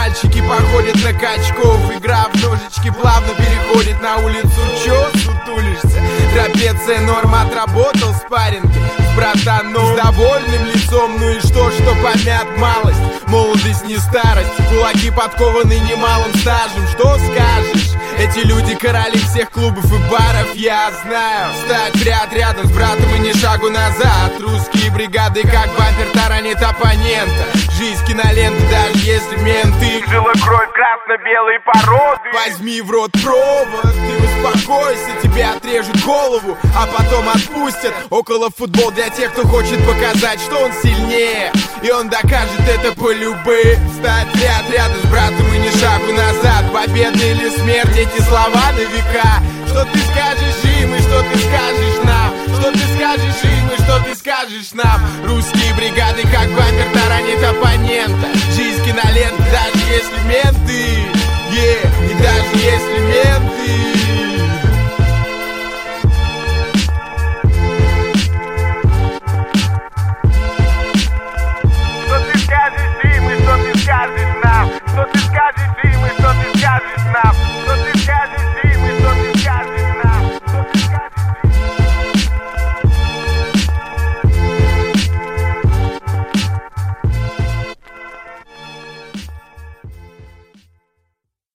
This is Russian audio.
мальчики походят на качков. Игра в ножички плавно переходит на улицу. Чё сутулишься? Трапеция норма, отработал спарринги с братаном, с довольным лицом. Ну и что помят малость? Молодость не старость, кулаки подкованы немалым стажем. Что скажешь? Эти люди короли всех клубов и баров, я знаю. Встать в ряд рядом с братом и ни шагу назад. Русские бригады как бампер таранит оппонента. Жизнь кинолента, даже если менты. Жила кровь красно-белой породы. Возьми в рот провод, ты успокойся, тебе отрежут голову, а потом отпустят. Около футбол для тех, кто хочет показать, что он сильнее, и он докажет это по любым. Встать в ряд рядом с братом и ни шагу назад. Победа или смерть, эти слова на века.